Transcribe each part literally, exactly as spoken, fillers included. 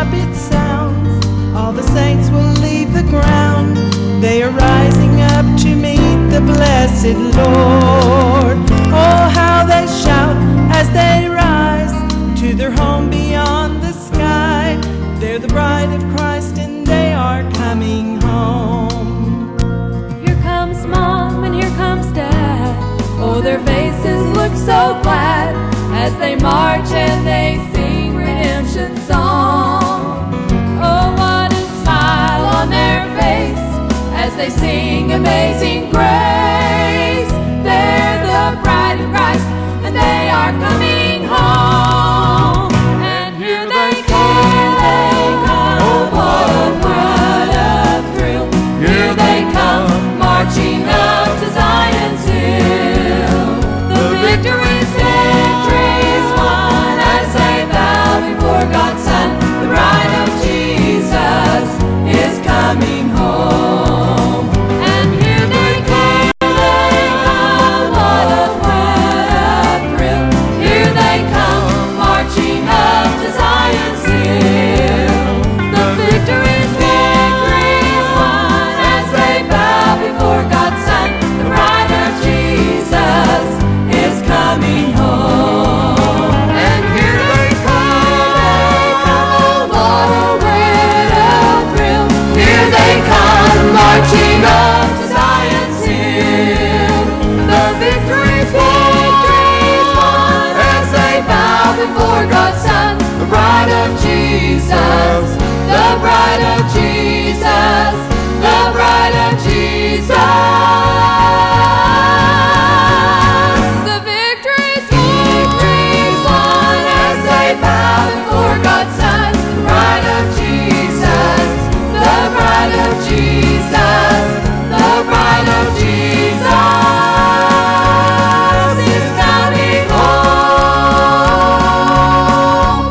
trumpet sounds, all the saints will leave the ground. They are rising up to meet the blessed Lord. Oh, how they shout as they rise to their home beyond the sky. They're the bride of Christ and they are coming home. Here comes Mom and here comes Dad. Oh, their faces look so glad as they march and they sing redemption song. Oh, what a smile on their face as they sing Amazing Grace. They're the bride of Christ and they are coming home. And here they come, they come, what a, what a thrill. Here they come, marching up to Zion's hill. The victory's victory's won as they bow before God's Son. The bride of Jesus is coming home. And here they come, they come, what a, what a thrill. Here they come, marching up to Zion's hill. The victory's victory's won as they bow before God's Son. The bride of Jesus is coming home. And here they come, they come, what a, what a thrill. Here they come, marching up to Zion's hill. The victory's victory's won as they bow before God's Son. The bride of Jesus, the bride of Jesus, the bride of Jesus. The victory's victory's won as they bow before God's Son. The bride of Jesus, the bride of Jesus, the bride of Jesus is coming home.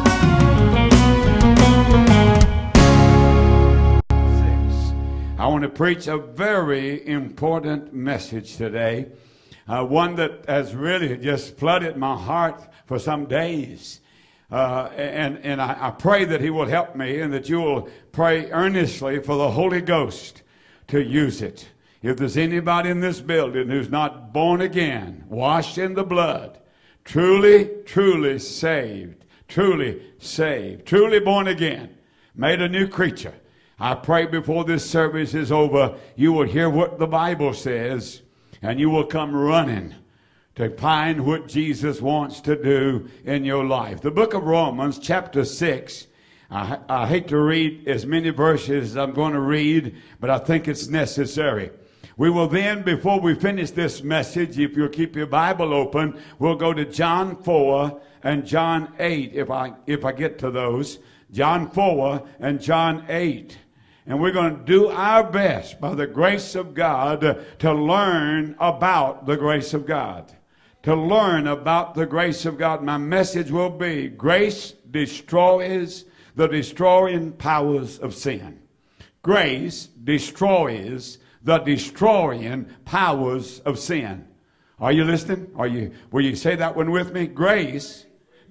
I want to preach a very important message today, uh, one that has really just flooded my heart for some days. Uh, and and I, I pray that he will help me and that you will pray earnestly for the Holy Ghost to use it. If there's anybody in this building who's not born again, washed in the blood, truly, truly saved, truly saved, truly born again, made a new creature, I pray before this service is over, you will hear what the Bible says, and you will come running to find what Jesus wants to do in your life. The book of Romans, chapter six, I, I hate to read as many verses as I'm going to read, but I think it's necessary. We will then, before we finish this message, if you'll keep your Bible open, we'll go to John four and John eight, if I, if I get to those. John four and John eight. And we're going to do our best by the grace of God to learn about the grace of God. To learn about the grace of God. My message will be, grace destroys the destroying powers of sin. Grace destroys the destroying powers of sin. Are you listening? Are you, will you say that one with me? Grace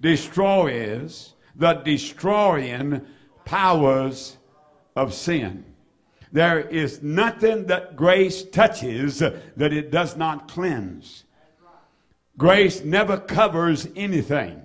destroys the destroying powers of sin. There is nothing that grace touches that it does not cleanse. Grace never covers anything.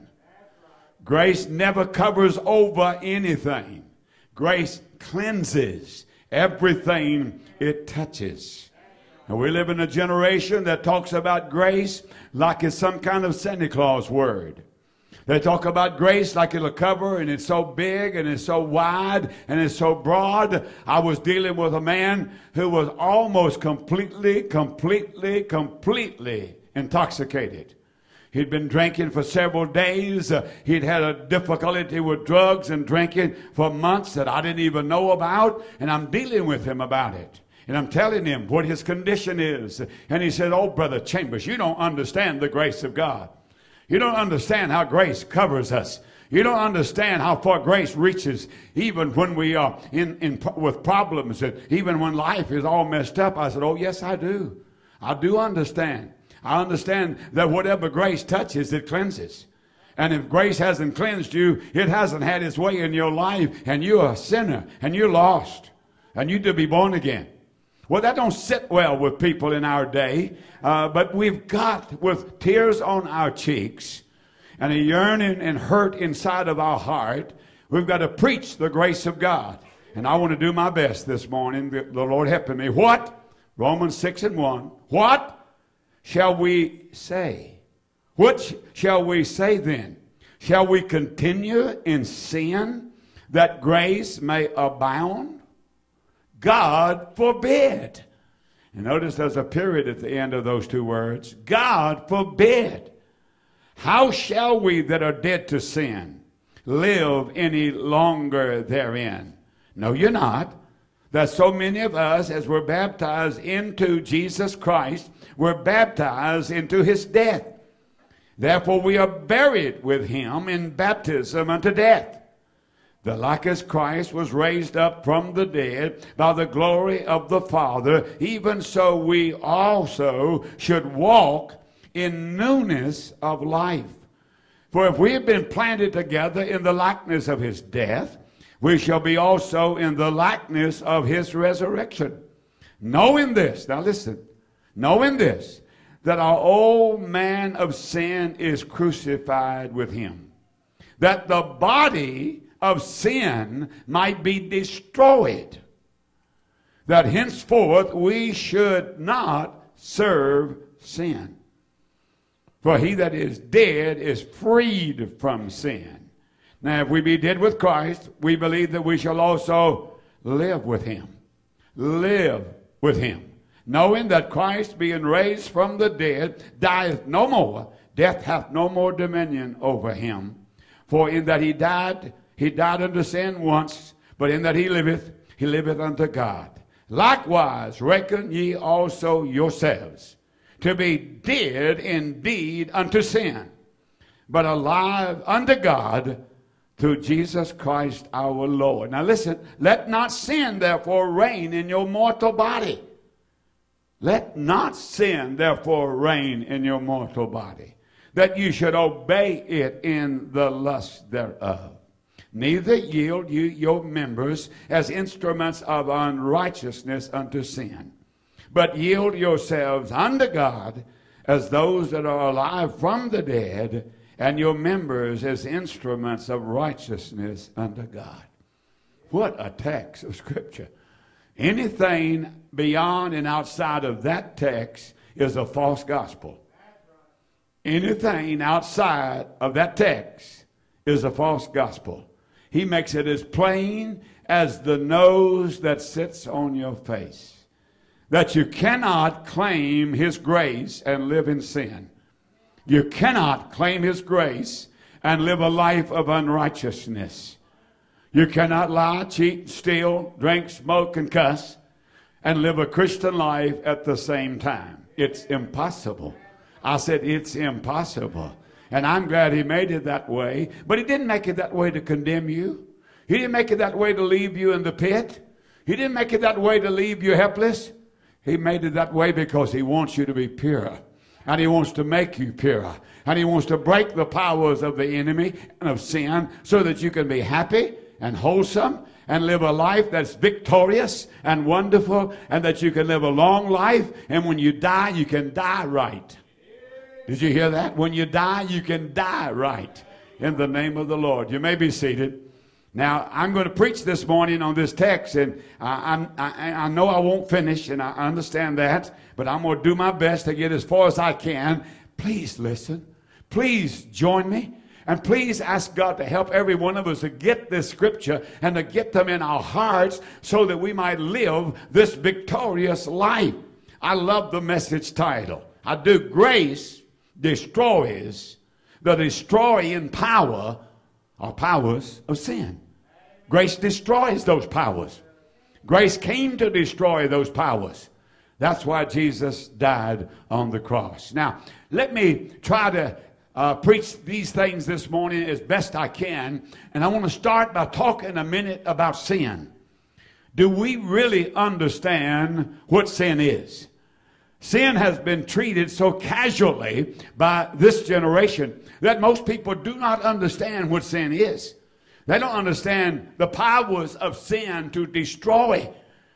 Grace never covers over anything. Grace cleanses everything it touches. And we live in a generation that talks about grace like it's some kind of Santa Claus word. They talk about grace like it'll cover, and it's so big and it's so wide and it's so broad. I was dealing with a man who was almost completely, completely, completely intoxicated. He'd been drinking for several days. Uh, he'd had a difficulty with drugs and drinking for months that I didn't even know about, and I'm dealing with him about it. And I'm telling him what his condition is. And he said, "Oh, Brother Chambers, you don't understand the grace of God. You don't understand how grace covers us. You don't understand how far grace reaches even when we are in, in with problems, and even when life is all messed up." I said, "Oh, yes, I do. I do understand. I understand that whatever grace touches, it cleanses. And if grace hasn't cleansed you, it hasn't had its way in your life, and you're a sinner, and you're lost, and you need to be born again. Well, that don't sit well with people in our day, uh, but we've got, with tears on our cheeks and a yearning and hurt inside of our heart, we've got to preach the grace of God. And I want to do my best this morning, the Lord helping me. What? Romans six and one. What shall we say? What shall we say then? Shall we continue in sin that grace may abound? God forbid. And notice there's a period at the end of those two words. God forbid. How shall we that are dead to sin live any longer therein? No, you're not. There's so many of us, as we're baptized into Jesus Christ, we're baptized into his death. Therefore we are buried with him in baptism unto death. The like as Christ was raised up from the dead by the glory of the Father, even so we also should walk in newness of life. For if we have been planted together in the likeness of his death, we shall be also in the likeness of his resurrection. Knowing this, now listen, knowing this, that our old man of sin is crucified with him, that the body of sin might be destroyed, that henceforth we should not serve sin. For he that is dead is freed from sin. Now, if we be dead with Christ, we believe that we shall also live with him. Live with him. Knowing that Christ, being raised from the dead, dieth no more, death hath no more dominion over him. For in that he died, he died unto sin once, but in that he liveth, he liveth unto God. Likewise reckon ye also yourselves to be dead indeed unto sin, but alive unto God through Jesus Christ our Lord. Now listen, let not sin therefore reign in your mortal body. Let not sin therefore reign in your mortal body, that you should obey it in the lust thereof. Neither yield you your members as instruments of unrighteousness unto sin, but yield yourselves unto God as those that are alive from the dead, and your members as instruments of righteousness unto God. What a text of Scripture. Anything beyond and outside of that text is a false gospel. Anything outside of that text is a false gospel. He makes it as plain as the nose that sits on your face, that you cannot claim his grace and live in sin. You cannot claim his grace and live a life of unrighteousness. You cannot lie, cheat, steal, drink, smoke, and cuss and live a Christian life at the same time. It's impossible. I said it's impossible. And I'm glad he made it that way. But he didn't make it that way to condemn you. He didn't make it that way to leave you in the pit. He didn't make it that way to leave you helpless. He made it that way because he wants you to be pure. And he wants to make you pure. And he wants to break the powers of the enemy and of sin so that you can be happy and wholesome and live a life that's victorious and wonderful, and that you can live a long life, and when you die, you can die right. Did you hear that? When you die, you can die right in the name of the Lord. You may be seated. Now, I'm going to preach this morning on this text, and I, I, I know I won't finish, and I understand that, but I'm going to do my best to get as far as I can. Please listen. Please join me. And please ask God to help every one of us to get this scripture and to get them in our hearts so that we might live this victorious life. I love the message title. I do. Grace destroys the destroying power or powers of sin. Grace destroys those powers. Grace came to destroy those powers. That's why Jesus died on the cross. Now, let me try to Uh, preach these things this morning as best I can. And I want to start by talking a minute about sin. Do we really understand what sin is? Sin has been treated so casually by this generation that most people do not understand what sin is. They don't understand the powers of sin to destroy.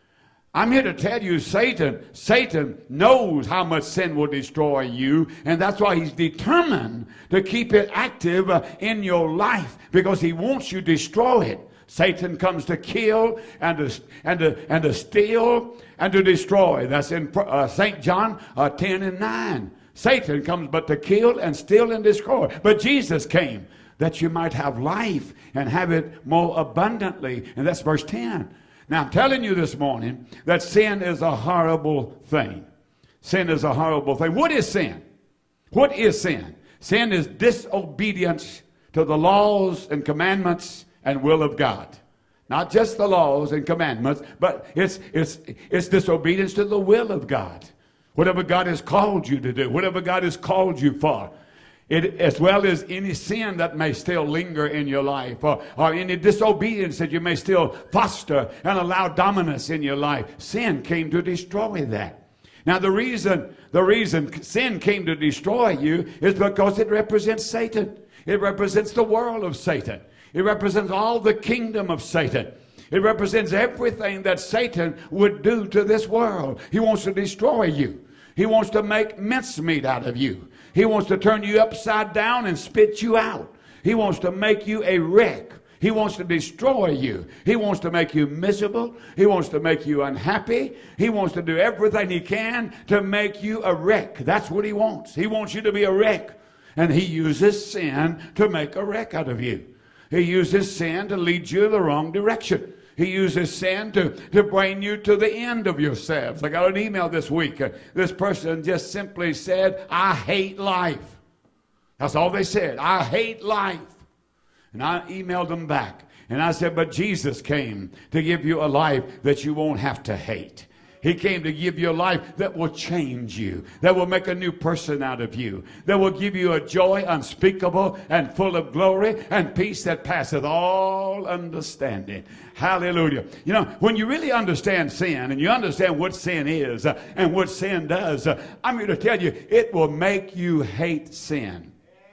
I'm here to tell you, Satan, Satan knows how much sin will destroy you, and that's why he's determined to keep it active uh, in your life, because he wants you destroyed. Satan comes to kill and to, and to, and to steal and to destroy. That's in uh, Saint John uh, ten and nine. Satan comes but to kill and steal and destroy. But Jesus came that you might have life and have it more abundantly. And that's verse ten. Now I'm telling you this morning that sin is a horrible thing. Sin is a horrible thing. What is sin? What is sin? Sin is disobedience to the laws and commandments and will of God. Not just the laws and commandments, but it's, it's, it's disobedience to the will of God. Whatever God has called you to do, whatever God has called you for, it, as well as any sin that may still linger in your life, or, or any disobedience that you may still foster and allow dominance in your life. Sin came to destroy that. Now the reason, the reason sin came to destroy you is because it represents Satan. It represents the world of Satan. It represents all the kingdom of Satan. It represents everything that Satan would do to this world. He wants to destroy you. He wants to make mincemeat out of you. He wants to turn you upside down and spit you out. He wants to make you a wreck. He wants to destroy you. He wants to make you miserable. He wants to make you unhappy. He wants to do everything he can to make you a wreck. That's what he wants. He wants you to be a wreck. And he uses sin to make a wreck out of you. He uses sin to lead you in the wrong direction. He uses sin to, to bring you to the end of yourselves. I got an email this week. Uh, this person just simply said, I hate life. That's all they said. I hate life. And I emailed them back. And I said, but Jesus came to give you a life that you won't have to hate. He came to give you a life that will change you, that will make a new person out of you, that will give you a joy unspeakable and full of glory and peace that passeth all understanding. Hallelujah. You know, when you really understand sin and you understand what sin is uh, and what sin does, uh, I'm here to tell you, it will make you hate sin.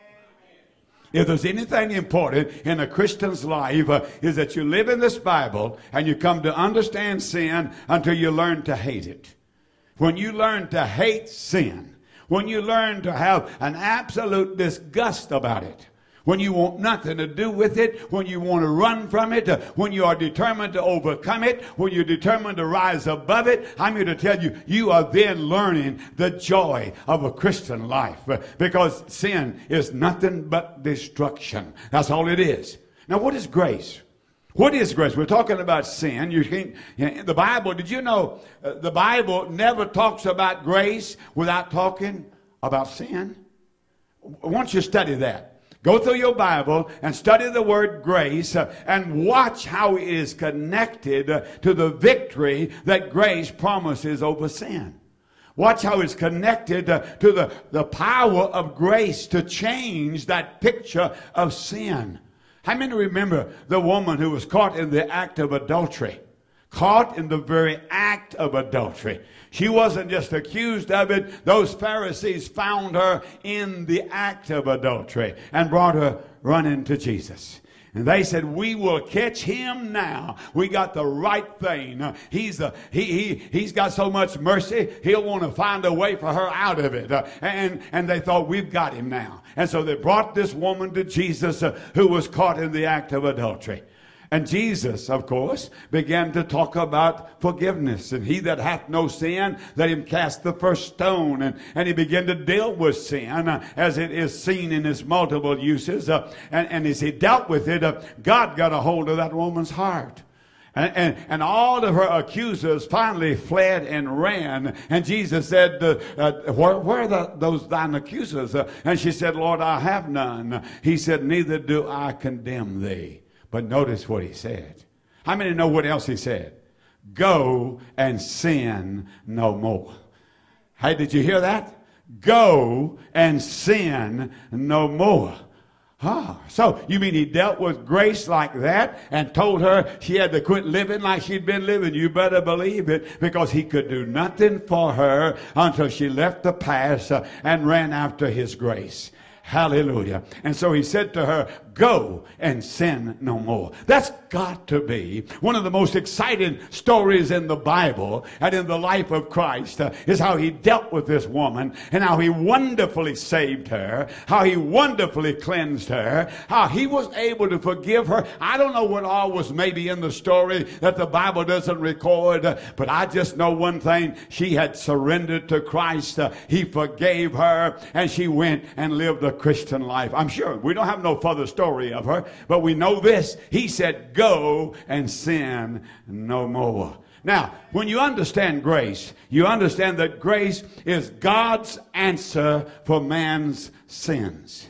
If there's anything important in a Christian's life, uh, is that you live in this Bible and you come to understand sin until you learn to hate it. When you learn to hate sin, when you learn to have an absolute disgust about it, when you want nothing to do with it, when you want to run from it, uh, when you are determined to overcome it, when you're determined to rise above it, I'm here to tell you, you are then learning the joy of a Christian life. Uh, because sin is nothing but destruction. That's all it is. Now, what is grace? What is grace? We're talking about sin. You can't, you know, the Bible, did you know, uh, the Bible never talks about grace without talking about sin? I want you to study that. Go through your Bible and study the word grace uh, and watch how it is connected uh, to the victory that grace promises over sin. Watch how it's connected uh, to the, the power of grace to change that picture of sin. How many remember the woman who was caught in the act of adultery? Caught in the very act of adultery. She wasn't just accused of it. Those Pharisees found her in the act of adultery and brought her running to Jesus. And they said, we will catch him now. We got the right thing. He's, a, he, he, he's got so much mercy, he'll want to find a way for her out of it. Uh, and, and they thought, we've got him now. And so they brought this woman to Jesus uh, who was caught in the act of adultery. And Jesus, of course, began to talk about forgiveness. And he that hath no sin, let him cast the first stone. And, and he began to deal with sin uh, as it is seen in its multiple uses. Uh, and, and as he dealt with it, uh, God got a hold of that woman's heart. And, and, and all of her accusers finally fled and ran. And Jesus said, uh, uh, where, where are the, those thine accusers? Uh, and she said, Lord, I have none. He said, neither do I condemn thee. But notice what he said. How many know what else he said? Go and sin no more. Hey, did you hear that? Go and sin no more. Ah, so you mean he dealt with Grace like that and told her she had to quit living like she'd been living? You better believe it, because he could do nothing for her until she left the past uh, and ran after his grace. Hallelujah. And so he said to her, go and sin no more. That's got to be one of the most exciting stories in the Bible and in the life of Christ, uh, is how he dealt with this woman and how he wonderfully saved her, how he wonderfully cleansed her, how he was able to forgive her. I don't know what all was maybe in the story that the Bible doesn't record, uh, but I just know one thing. She had surrendered to Christ. Uh, he forgave her, and she went and lived a Christian life. I'm sure we don't have no further story of her, but we know this. He said, go and sin no more. Now, when you understand grace, you understand that grace is God's answer for man's sins.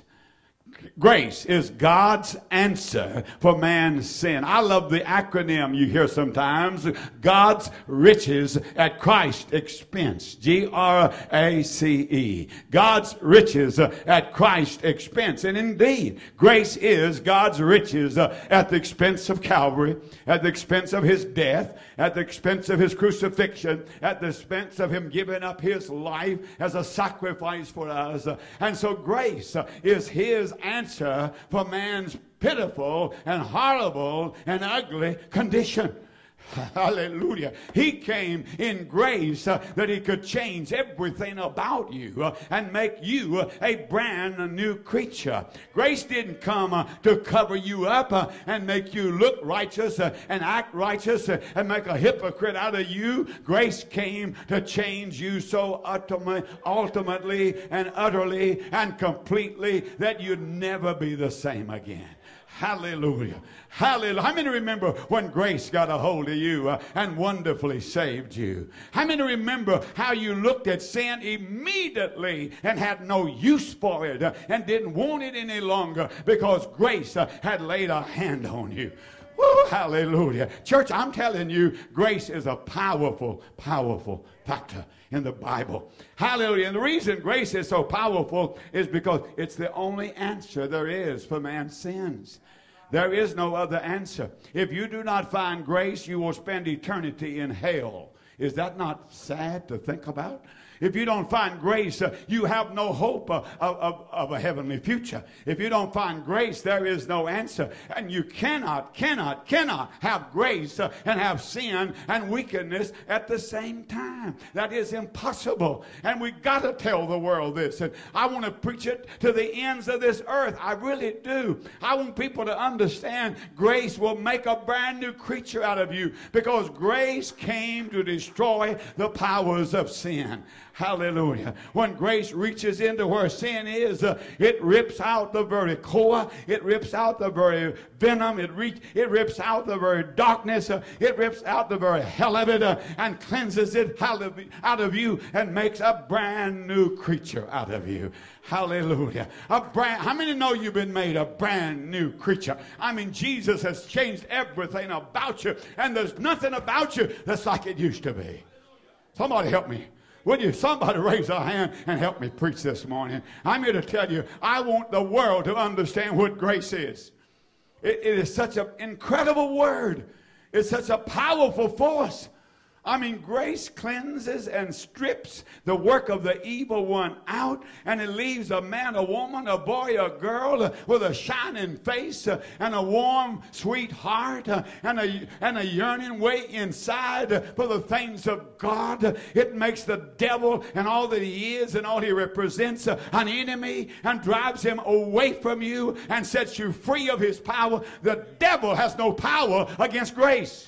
Grace is God's answer for man's sin. I love the acronym you hear sometimes. God's riches at Christ's expense. G R A C E. God's riches at Christ's expense. And indeed, grace is God's riches at the expense of Calvary, at the expense of his death, at the expense of his crucifixion, at the expense of him giving up his life as a sacrifice for us. And so grace is his answer for man's pitiful and horrible and ugly condition. Hallelujah. He came in grace uh, that he could change everything about you uh, and make you uh, a brand new creature. Grace didn't come uh, to cover you up uh, and make you look righteous uh, and act righteous uh, and make a hypocrite out of you. Grace came to change you so ultimately, ultimately and utterly and completely that you'd never be the same again. Hallelujah. Hallelujah. How many remember when grace got a hold of you uh, and wonderfully saved you? How many remember how you looked at sin immediately and had no use for it uh, and didn't want it any longer because grace uh, had laid a hand on you? Woo, hallelujah. Church, I'm telling you, grace is a powerful, powerful factor in the Bible. Hallelujah. And the reason grace is so powerful is because it's the only answer there is for man's sins. There is no other answer. If you do not find grace, you will spend eternity in hell. Is that not sad to think about? If you don't find grace, uh, you have no hope uh, of, of, of a heavenly future. If you don't find grace, there is no answer. And you cannot, cannot, cannot have grace uh, and have sin and wickedness at the same time. That is impossible. And we got to tell the world this. And I want to preach it to the ends of this earth. I really do. I want people to understand grace will make a brand new creature out of you, because grace came to destroy the powers of sin. Hallelujah. When grace reaches into where sin is, uh, it rips out the very core. It rips out the very venom. It, reach, it rips out the very darkness. Uh, it rips out the very hell of it uh, and cleanses it out of, out of you and makes a brand new creature out of you. Hallelujah. A brand, how many know you've been made a brand new creature? I mean, Jesus has changed everything about you, and there's nothing about you that's like it used to be. Somebody help me. Would you, somebody raise a hand and help me preach this morning? I'm here to tell you, I want the world to understand what grace is. It, it is such an incredible word. It's such a powerful force. I mean, grace cleanses and strips the work of the evil one out, and it leaves a man, a woman, a boy, a girl with a shining face uh, and a warm, sweet heart uh, and, a, and a yearning way inside for the things of God. It makes the devil and all that he is and all he represents uh, an enemy, and drives him away from you and sets you free of his power. The devil has no power against grace.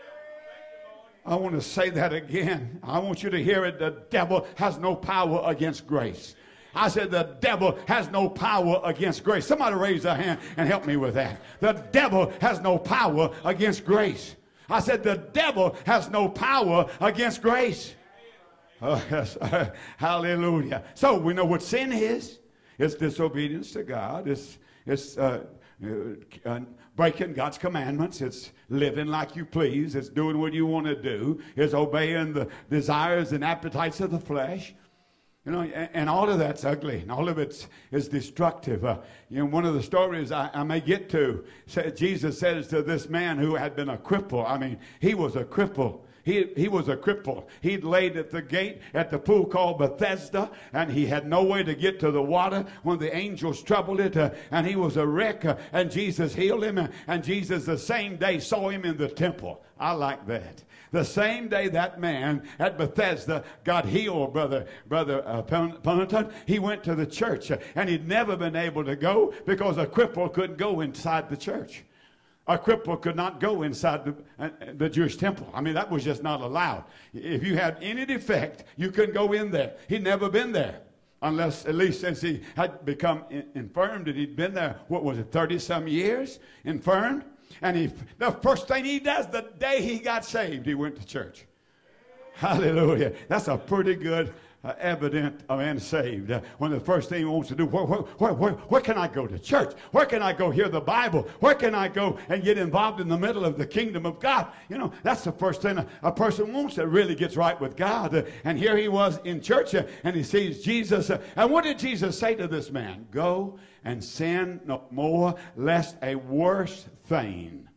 I want to say that again. I want you to hear it. The devil has no power against grace. I said the devil has no power against grace. Somebody raise their hand and help me with that. The devil has no power against grace. I said the devil has no power against grace. Oh, yes. Hallelujah. So we know what sin is. It's disobedience to God. It's, it's uh, uh, breaking God's commandments. It's living like you please. It's doing what you want to do. It's obeying the desires and appetites of the flesh. You know, and, and all of that's ugly, and all of it is destructive. Uh, you know, one of the stories I, I may get to, say, Jesus says to this man who had been a cripple, I mean, he was a cripple. He, he was a cripple. He'd laid at the gate at the pool called Bethesda, and he had no way to get to the water when the angels troubled it, uh, and he was a wreck, uh, and Jesus healed him, uh, and Jesus the same day saw him in the temple. I like that. The same day that man at Bethesda got healed, Brother Brother uh, Penitent, he went to the church, uh, and he'd never been able to go because a cripple couldn't go inside the church. A cripple could not go inside the, uh, the Jewish temple. I mean, that was just not allowed. If you had any defect, you couldn't go in there. He'd never been there, unless, at least since he had become in, infirmed, and he'd been there, what was it, thirty-some years, infirmed? And he, the first thing he does the day he got saved, he went to church. Hallelujah. That's a pretty good Uh, evident a man saved uh, when the first thing he wants to do, where, where, where, where, where can I go to church? Where can I go hear the Bible? Where can I go and get involved in the middle of the kingdom of God? You know, that's the first thing a, a person wants that really gets right with God. Uh, and here he was in church, uh, and he sees Jesus. Uh, and what did Jesus say to this man? Go and sin no more, lest a worse thing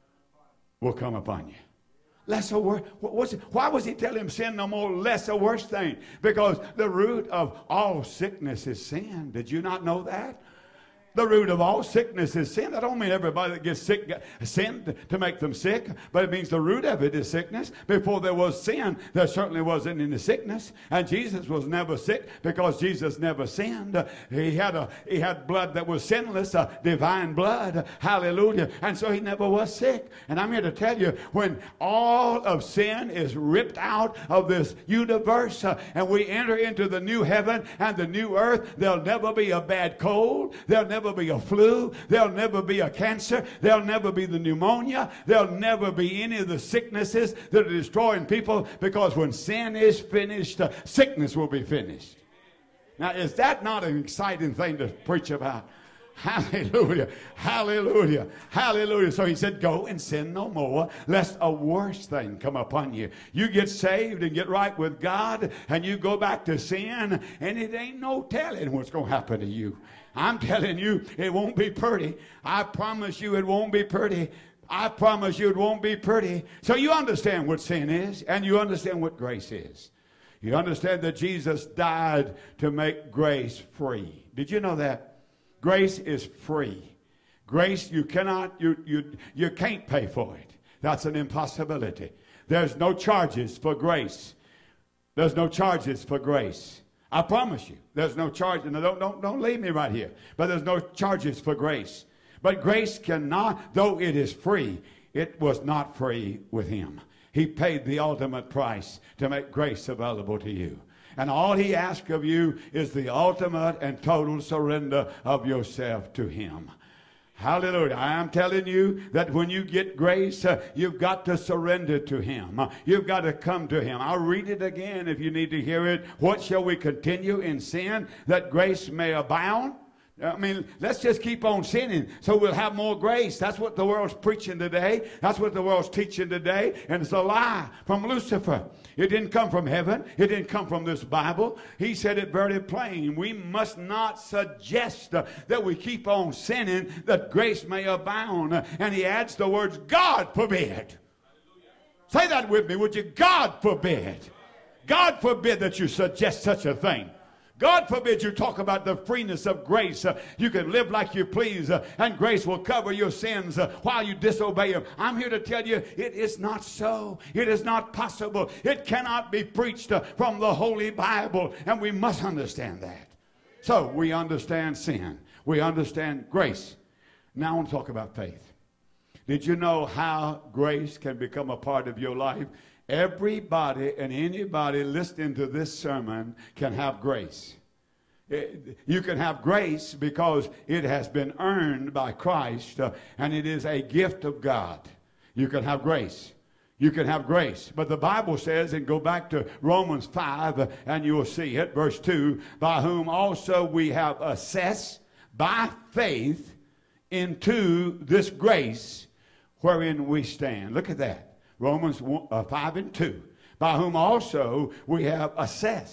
will come upon you. Less a worse. What's it? Why was he telling him sin no more, less a worse thing? Because the root of all sickness is sin. Did you not know that? The root of all sickness is sin. That don't mean everybody that gets sick sin to make them sick, but it means the root of it is sickness. Before there was sin, there certainly wasn't any sickness, and Jesus was never sick because Jesus never sinned. He had a he had blood that was sinless, a divine blood. Hallelujah! And so he never was sick. And I'm here to tell you, when all of sin is ripped out of this universe, uh, and we enter into the new heaven and the new earth, there'll never be a bad cold. There'll never be a flu. There'll never be a cancer. There'll never be the pneumonia. There'll never be any of the sicknesses that are destroying people, because when sin is finished, uh, sickness will be finished. Now, is that not an exciting thing to preach about? Hallelujah. Hallelujah. Hallelujah. So he said, go and sin no more, lest a worse thing come upon you. You get saved and get right with God, and you go back to sin, and it ain't no telling what's going to happen to you. I'm telling you, it won't be pretty. I promise you it won't be pretty. I promise you it won't be pretty. So you understand what sin is, and you understand what grace is. You understand that Jesus died to make grace free. Did you know that? Grace is free. Grace, you cannot, you, you, you can't pay for it. That's an impossibility. There's no charges for grace. There's no charges for grace. I promise you, there's no charge. Now, don't, don't, don't leave me right here. But there's no charges for grace. But grace cannot, though it is free, it was not free with him. He paid the ultimate price to make grace available to you. And all he asks of you is the ultimate and total surrender of yourself to him. Hallelujah. I am telling you that when you get grace, uh, you've got to surrender to him. Uh, you've got to come to him. I'll read it again if you need to hear it. What shall we continue in sin that grace may abound? I mean, let's just keep on sinning so we'll have more grace. That's what the world's preaching today. That's what the world's teaching today. And it's a lie from Lucifer. It didn't come from heaven. It didn't come from this Bible. He said it very plain. We must not suggest uh, that we keep on sinning that grace may abound. Uh, and he adds the words, God forbid. Say that with me, would you? God forbid. God forbid that you suggest such a thing. God forbid you talk about the freeness of grace. Uh, you can live like you please, uh, and grace will cover your sins uh, while you disobey him. I'm here to tell you, it is not so. It is not possible. It cannot be preached uh, from the Holy Bible, and we must understand that. So we understand sin. We understand grace. Now I want to talk about faith. Did you know how grace can become a part of your life? Everybody and anybody listening to this sermon can have grace. You can have grace because it has been earned by Christ, uh, and it is a gift of God. You can have grace. You can have grace. But the Bible says, and go back to Romans five, uh, and you will see it, verse two, by whom also we have access by faith into this grace wherein we stand. Look at that. Romans five and two, by whom also we have access.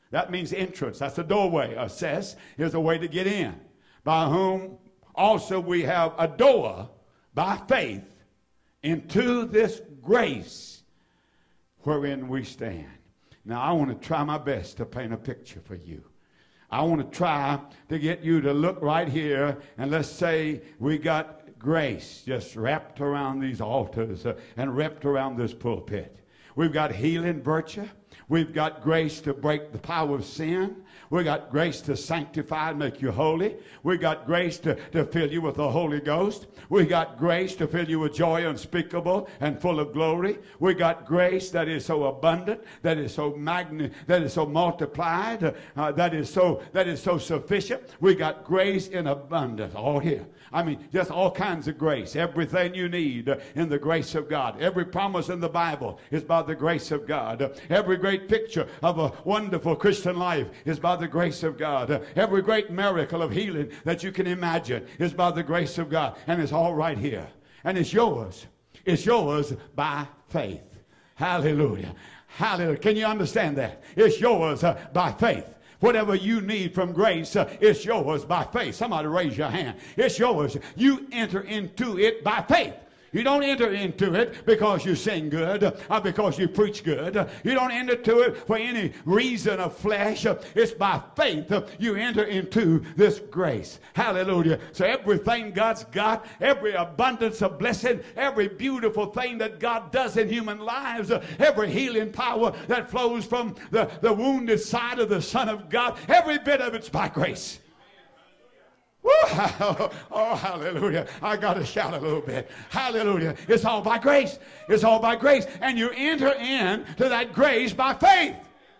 That means entrance. That's the doorway. Access is a way to get in. By whom also we have a door by faith into this grace wherein we stand. Now, I want to try my best to paint a picture for you. I want to try to get you to look right here, and let's say we got grace just wrapped around these altars uh, and wrapped around this pulpit. We've got healing virtue. We've got grace to break the power of sin. We've got grace to sanctify and make you holy. We've got grace to, to fill you with the Holy Ghost. We've got grace to fill you with joy unspeakable and full of glory. We've got grace that is so abundant, that is so magni- that is so multiplied, uh, that is so that is so sufficient. We've got grace in abundance all here. I mean, just all kinds of grace. Everything you need uh, in the grace of God. Every promise in the Bible is by the grace of God. Uh, every great picture of a wonderful Christian life is by the grace of God. Uh, every great miracle of healing that you can imagine is by the grace of God. And it's all right here. And it's yours. It's yours by faith. Hallelujah. Hallelujah. Can you understand that? It's yours uh, by faith. Whatever you need from grace, uh, it's yours by faith. Somebody raise your hand. It's yours. You enter into it by faith. You don't enter into it because you sing good or because you preach good. You don't enter into it for any reason of flesh. It's by faith you enter into this grace. Hallelujah. So everything God's got, every abundance of blessing, every beautiful thing that God does in human lives, every healing power that flows from the, the wounded side of the Son of God, every bit of it's by grace. Woo! Oh, hallelujah. I got to shout a little bit. Hallelujah. It's all by grace. It's all by grace. And you enter into that grace by faith.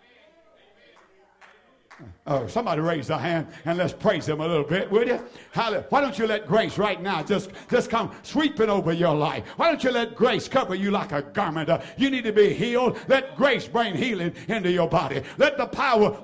Oh, somebody raise a hand and let's praise him a little bit, would you? Hallelujah. Why don't you let grace right now just, just come sweeping over your life? Why don't you let grace cover you like a garment? Uh, you need to be healed. Let grace bring healing into your body. Let the power,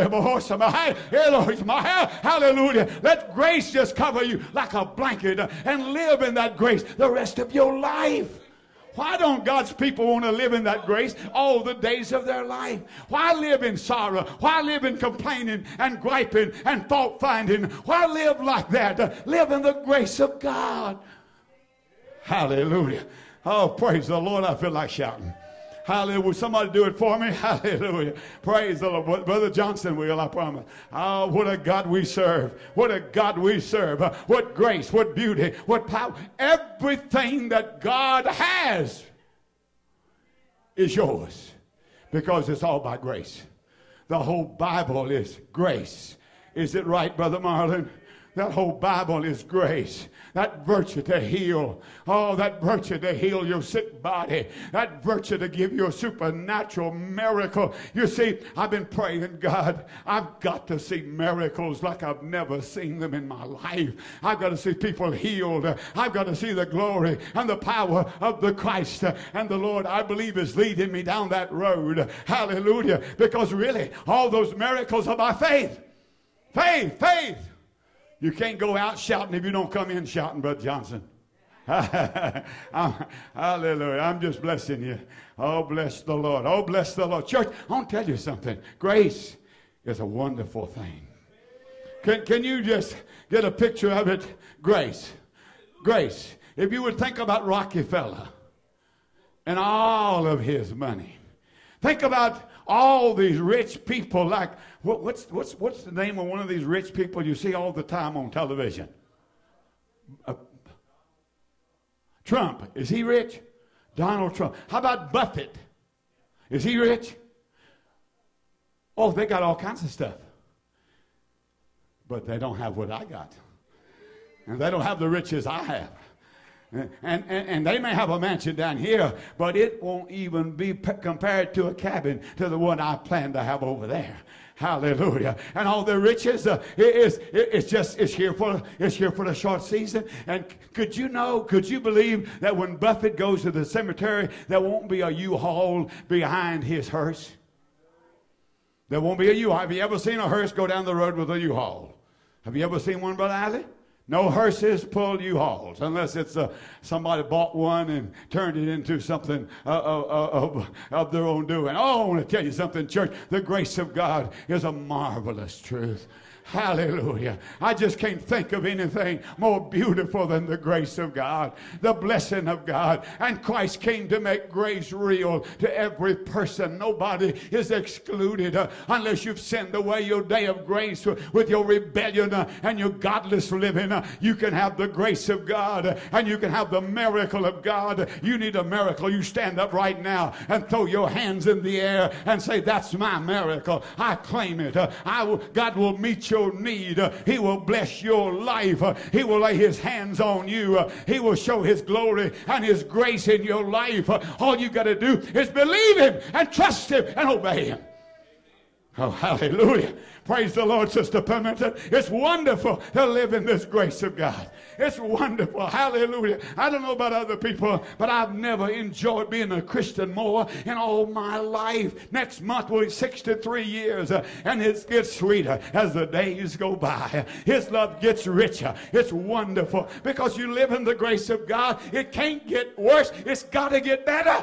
hallelujah. Let grace just cover you like a blanket uh, and live in that grace the rest of your life. Why don't God's people want to live in that grace all the days of their life? Why live in sorrow? Why live in complaining and griping and fault finding? Why live like that? Live in the grace of God. Hallelujah. Oh, praise the Lord. I feel like shouting. Hallelujah. Will somebody do it for me? Hallelujah. Praise the Lord. Brother Johnson will, I promise. Oh, what a God we serve. What a God we serve. Uh, what grace, what beauty, what power. Everything that God has is yours because it's all by grace. The whole Bible is grace. Is it right, Brother Marlon? That whole Bible is grace. That virtue to heal. Oh, that virtue to heal your sick body. That virtue to give you a supernatural miracle. You see, I've been praying, God, I've got to see miracles like I've never seen them in my life. I've got to see people healed. I've got to see the glory and the power of the Christ. And the Lord, I believe, is leading me down that road. Hallelujah. Because really, all those miracles are by faith. Faith, faith. You can't go out shouting if you don't come in shouting, Brother Johnson. Hallelujah. I'm just blessing you. Oh, bless the Lord. Oh, bless the Lord. Church, I want to tell you something. Grace is a wonderful thing. Can, can you just get a picture of it? Grace. Grace. If you would think about Rockefeller and all of his money. Think about all these rich people like, what, what's, what's, what's the name of one of these rich people you see all the time on television? Uh, Trump. Is he rich? Donald Trump. How about Buffett? Is he rich? Oh, they got all kinds of stuff. But they don't have what I got. And they don't have the riches I have. And, and, and they may have a mansion down here, but it won't even be p- compared to a cabin to the one I plan to have over there. Hallelujah. And all the riches, uh, it is, it, it's just, it's here for, it's here for the short season. And could you know, could you believe that when Buffett goes to the cemetery, there won't be a U-Haul behind his hearse? There won't be a U-Haul. Have you ever seen a hearse go down the road with a U-Haul? Have you ever seen one, Brother Alley? No hearses pull U-Hauls unless it's uh, somebody bought one and turned it into something uh, uh, of, of their own doing. Oh, I want to tell you something, church. The grace of God is a marvelous truth. Hallelujah. I just can't think of anything more beautiful than the grace of God, the blessing of God. And Christ came to make grace real to every person. Nobody is excluded uh, unless you've sinned away your day of grace with, with your rebellion uh, and your godless living. Uh, you can have the grace of God uh, and you can have the miracle of God. You need a miracle. You stand up right now and throw your hands in the air and say, that's my miracle. I claim it. Uh, I will, God will meet your need. Uh, he will bless your life. Uh, he will lay his hands on you. Uh, he will show his glory and his grace in your life. Uh, all you got to do is believe him and trust him and obey him. Oh, hallelujah. Praise the Lord, Sister Pemberton. It's wonderful to live in this grace of God. It's wonderful. Hallelujah. I don't know about other people, but I've never enjoyed being a Christian more in all my life. Next month will be sixty-three years, uh, and it gets sweeter as the days go by. His love gets richer. It's wonderful because you live in the grace of God. It can't get worse. It's got to get better.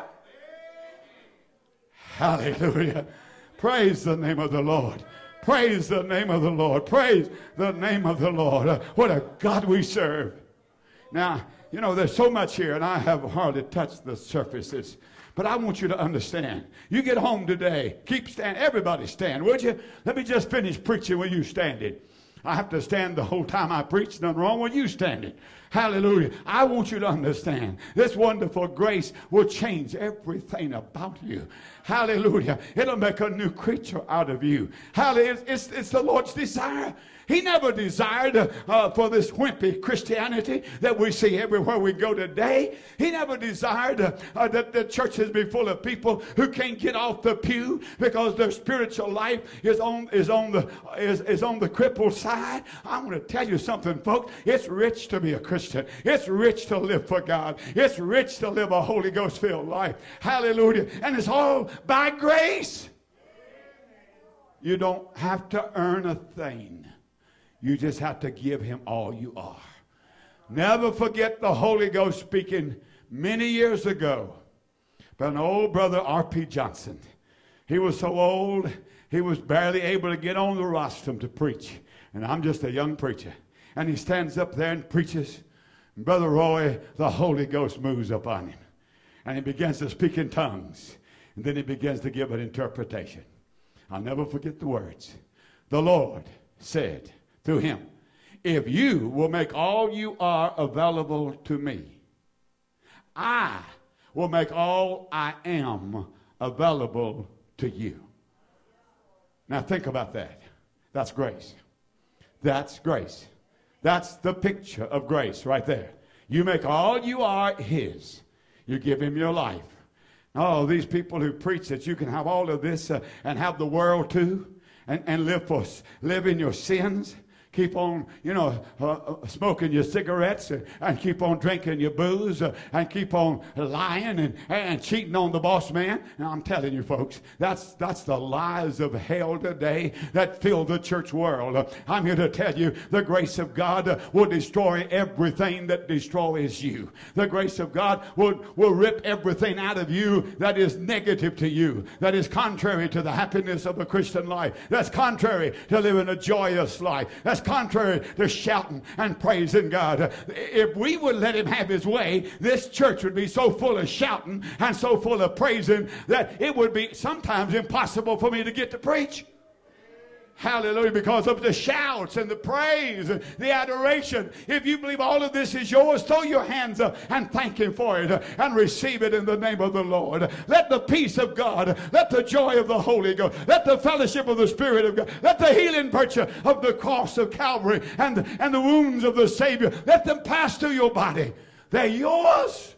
Hallelujah. Praise the name of the Lord. Praise the name of the Lord. Praise the name of the Lord. Uh, what a God we serve. Now, you know, there's so much here, and I have hardly touched the surfaces. But I want you to understand. You get home today, keep standing. Everybody stand, would you? Let me just finish preaching with you standing. I have to stand the whole time I preach. Nothing wrong with you standing. Hallelujah. I want you to understand this wonderful grace will change everything about you. Hallelujah. It'll make a new creature out of you. Hallelujah. It's, it's the Lord's desire. He never desired uh, for this wimpy Christianity that we see everywhere we go today. He never desired uh, uh, that the churches be full of people who can't get off the pew because their spiritual life is on is on the is, is on the crippled side. I want to tell you something, folks. It's rich to be a Christian. It's rich to live for God. It's rich to live a Holy Ghost filled life. Hallelujah. And it's all by grace. You don't have to earn a thing. You just have to give him all you are. Never forget the Holy Ghost speaking many years ago by an old brother, R P Johnson. He was so old, he was barely able to get on the rostrum to preach. And I'm just a young preacher. And he stands up there and preaches. And Brother Roy, the Holy Ghost moves upon him. And he begins to speak in tongues. And then he begins to give an interpretation. I'll never forget the words. The Lord said to him, if you will make all you are available to me, I will make all I am available to you. Now think about that. That's grace. That's grace. That's the picture of grace right there. You make all you are his. You give him your life. Oh, these people who preach that you can have all of this uh, and have the world too, and, and live for live in your sins. Keep on, you know, uh, uh, smoking your cigarettes and, and keep on drinking your booze uh, and keep on lying and, and cheating on the boss man. And I'm telling you, folks, that's that's the lies of hell today that fill the church world. Uh, I'm here to tell you the grace of God uh, will destroy everything that destroys you. The grace of God will, will rip everything out of you that is negative to you, that is contrary to the happiness of a Christian life, that's contrary to living a joyous life, that's contrary to shouting and praising God. If we would let him have his way, this church would be so full of shouting and so full of praising that it would be sometimes impossible for me to get to preach. Hallelujah, because of the shouts and the praise and the adoration. If you believe all of this is yours, throw your hands up and thank him for it and receive it in the name of the Lord. Let the peace of God, let the joy of the Holy Ghost, let the fellowship of the Spirit of God, let the healing virtue of the cross of Calvary and, and the wounds of the Savior, let them pass through your body. They're yours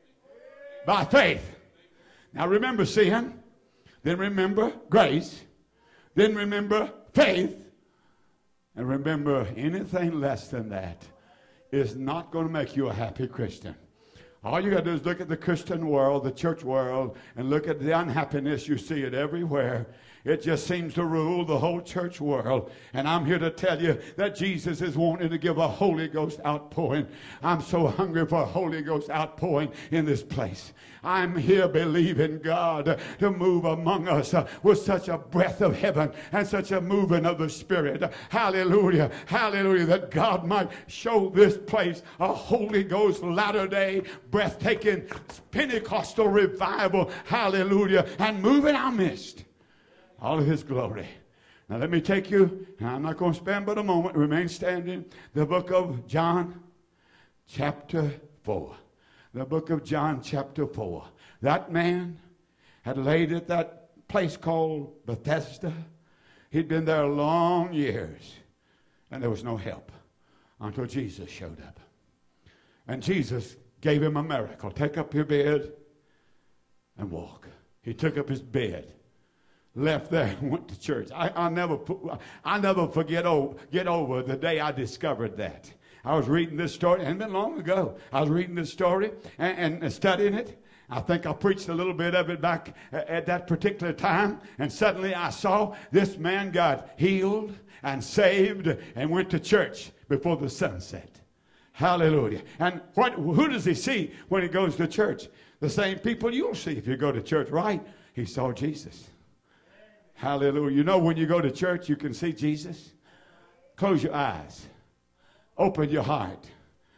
by faith. Now remember sin, then remember grace, then remember faith, and remember anything less than that is not going to make you a happy Christian. All you got to do is look at the Christian world, the church world, and look at the unhappiness. You see it everywhere. It just seems to rule the whole church world. And I'm here to tell you that Jesus is wanting to give a Holy Ghost outpouring. I'm so hungry for a Holy Ghost outpouring in this place. I'm here believing God to move among us uh, with such a breath of heaven and such a moving of the Spirit. Hallelujah. Hallelujah. That God might show this place a Holy Ghost latter-day breathtaking Pentecostal revival. Hallelujah. And move in our midst. All of his glory. Now let me take you, and I'm not going to spend but a moment, remain standing, the book of John chapter four. The book of John chapter four. That man had laid at that place called Bethesda. He'd been there long years, and there was no help until Jesus showed up. And Jesus gave him a miracle. Take up your bed and walk. He took up his bed, left there, and went to church. I, I never, I never forget oh, get over the day I discovered that. I was reading this story, and been long ago. I was reading this story and, and studying it. I think I preached a little bit of it back at that particular time, and suddenly I saw this man got healed and saved and went to church before the sun set. Hallelujah. And what, who does he see when he goes to church? The same people you'll see if you go to church, right? He saw Jesus. Hallelujah. You know, when you go to church, you can see Jesus. Close your eyes. Open your heart.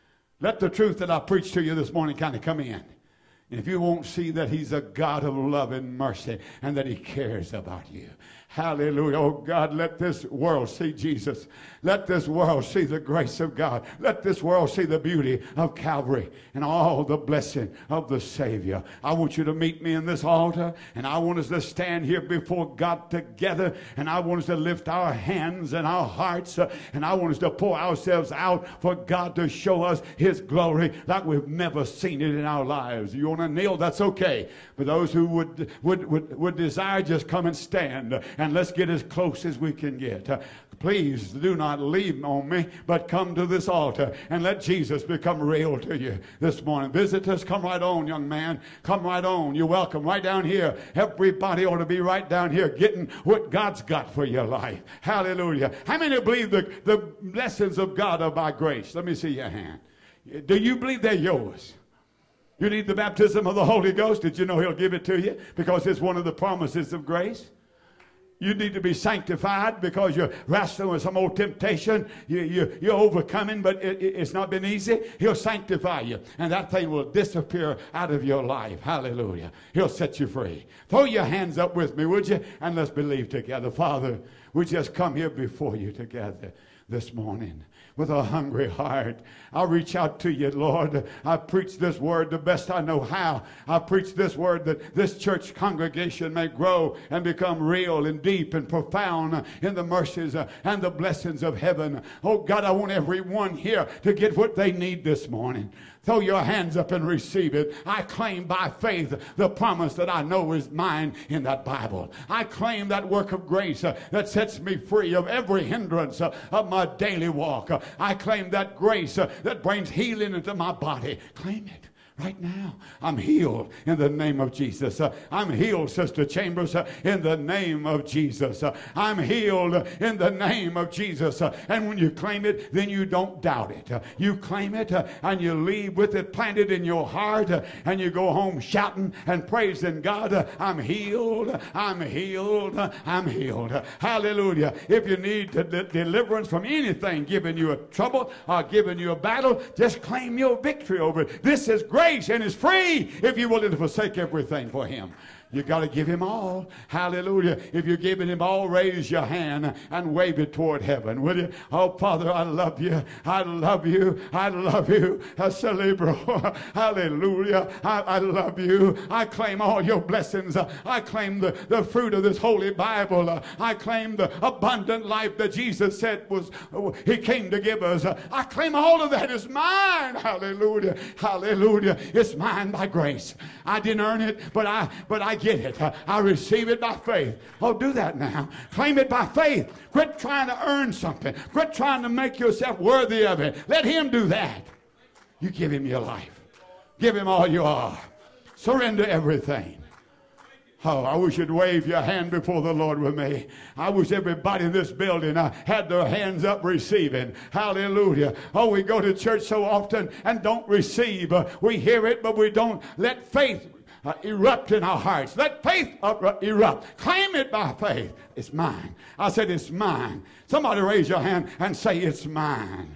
Let the truth that I preached to you this morning kind of come in. And if you won't see that he's a God of love and mercy and that he cares about you. Hallelujah. Oh God, let this world see Jesus. Let this world see the grace of God. Let this world see the beauty of Calvary and all the blessing of the Savior. I want you to meet me in this altar, and I want us to stand here before God together, and I want us to lift our hands and our hearts, uh, and I want us to pour ourselves out for God to show us his glory like we've never seen it in our lives. You want to kneel? That's okay. But those who would, would, would, would desire, just come and stand. And let's get as close as we can get. Uh, please do not leave on me, but come to this altar and let Jesus become real to you this morning. Visitors, come right on, young man. Come right on. You're welcome right down here. Everybody ought to be right down here getting what God's got for your life. Hallelujah. How many believe the, the blessings of God are by grace? Let me see your hand. Do you believe they're yours? You need the baptism of the Holy Ghost. Did you know he'll give it to you? Because it's one of the promises of grace. You need to be sanctified because you're wrestling with some old temptation. You, you, you're overcoming, but it, it, it's not been easy. He'll sanctify you, and that thing will disappear out of your life. Hallelujah. He'll set you free. Throw your hands up with me, would you? And let's believe together. Father, we just come here before you together this morning with a hungry heart. I reach out to you, Lord. I preach this word the best I know how. I preach this word that this church congregation may grow and become real and deep and profound in the mercies and the blessings of heaven. Oh God, I want everyone here to get what they need this morning. Throw your hands up and receive it. I claim by faith the promise that I know is mine in that Bible. I claim that work of grace uh, that sets me free of every hindrance uh, of my daily walk. Uh, I claim that grace uh, that brings healing into my body. Claim it. Right now, I'm healed in the name of Jesus. Uh, I'm healed, Sister Chambers, uh, in the name of Jesus. Uh, I'm healed uh, in the name of Jesus. Uh, and when you claim it, then you don't doubt it. Uh, you claim it uh, and you leave with it planted in your heart, uh, and you go home shouting and praising God. Uh, I'm healed. I'm healed. Uh, I'm healed. Uh, hallelujah. If you need de- de- deliverance from anything giving you a trouble or giving you a battle, just claim your victory over it. This is great. And is free if you're willing to forsake everything for him. You got to give him all. Hallelujah. If you're giving him all, raise your hand and wave it toward heaven, will you? Oh, Father, I love you. I love you. I love you. I celebro. Hallelujah. I, I love you. I claim all your blessings. I claim the, the fruit of this holy Bible. I claim the abundant life that Jesus said was he came to give us. I claim all of that is mine. Hallelujah. Hallelujah. It's mine by grace. I didn't earn it, but I but I get it. I receive it by faith. Oh, do that now. Claim it by faith. Quit trying to earn something. Quit trying to make yourself worthy of it. Let him do that. You give him your life. Give him all you are. Surrender everything. Oh, I wish you'd wave your hand before the Lord with me. I wish everybody in this building uh, had their hands up receiving. Hallelujah. Oh, we go to church so often and don't receive. Uh, we hear it, but we don't let faith uh, erupt in our hearts. Let faith uh, erupt. Claim it by faith. It's mine. I said it's mine. Somebody raise your hand and say it's mine.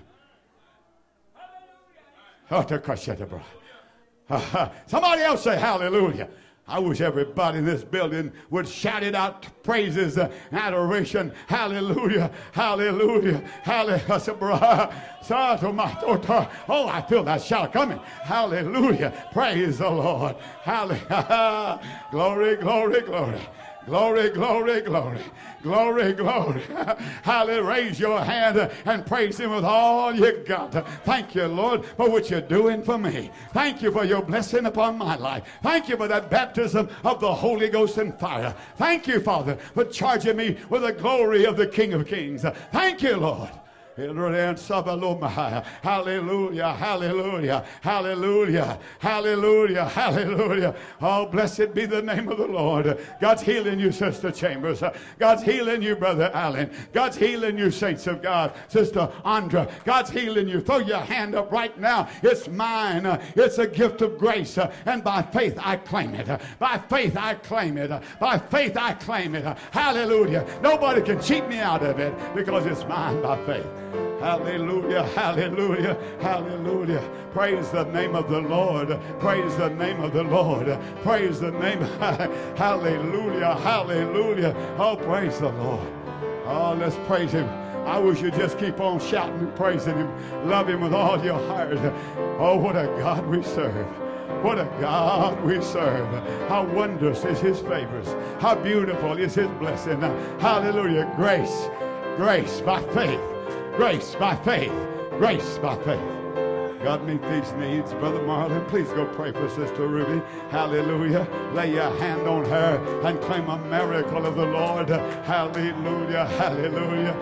Oh, to crush it, bro. Somebody else say hallelujah. I wish everybody in this building would shout it out, praises, uh, adoration, hallelujah, hallelujah, hallelujah. Oh, I feel that shout coming. Hallelujah. Praise the Lord. Hallelujah. Glory, glory, glory. Glory, glory, glory, glory, glory. Hallelujah. Raise your hand and praise him with all you got. Thank you, Lord, for what you're doing for me. Thank you for your blessing upon my life. Thank you for that baptism of the Holy Ghost and fire. Thank you, Father, for charging me with the glory of the King of Kings. Thank you, Lord. Hallelujah, hallelujah, hallelujah, hallelujah, hallelujah. Oh, blessed be the name of the Lord. God's healing you, Sister Chambers. God's healing you, Brother Allen. God's healing you, saints of God. Sister Andra, God's healing you. Throw your hand up right now. It's mine. It's a gift of grace. And by faith, I claim it. By faith, I claim it. By faith, I claim it. Hallelujah. Nobody can cheat me out of it because it's mine by faith. Hallelujah, hallelujah, hallelujah. Praise the name of the Lord. Praise the name of the Lord. Praise the name. Hallelujah, hallelujah. Oh, praise the Lord. Oh, let's praise him. I wish you'd just keep on shouting and praising him. Love him with all your heart. Oh, what a God we serve. What a God we serve. How wondrous is his favors. How beautiful is his blessing. Hallelujah. Grace, grace by faith. Grace by faith. Grace by faith. God meet these needs. Brother Marlon, please go pray for Sister Ruby. Hallelujah. Lay your hand on her and claim a miracle of the Lord. Hallelujah. Hallelujah.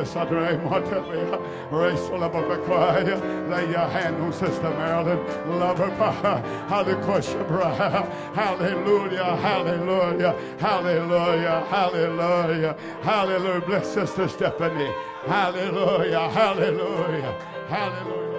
Lay your hand on Sister Marilyn. Love her. Hallelujah. Hallelujah. Hallelujah. Hallelujah. Hallelujah. Hallelujah. Bless Sister Stephanie. Hallelujah. Hallelujah. Hallelujah.